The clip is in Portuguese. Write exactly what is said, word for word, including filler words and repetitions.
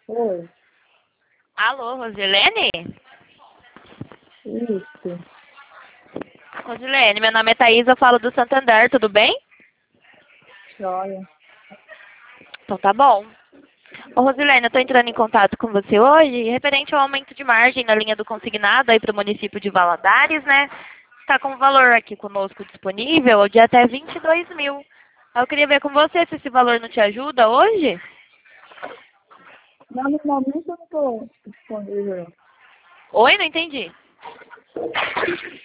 Oi, Alô, Rosilene? isso, Rosilene, meu nome é Thaís, eu falo do Santander, tudo bem? joia. Então tá bom. Ô, Rosilene, eu tô entrando em contato com você hoje referente ao aumento de margem na linha do consignado aí para o município de Valadares, né? Está com o valor aqui conosco disponível de até vinte e dois mil. Eu queria ver com você se esse valor não te ajuda hoje. Mas no momento eu não estou disponível. Oi, não entendi.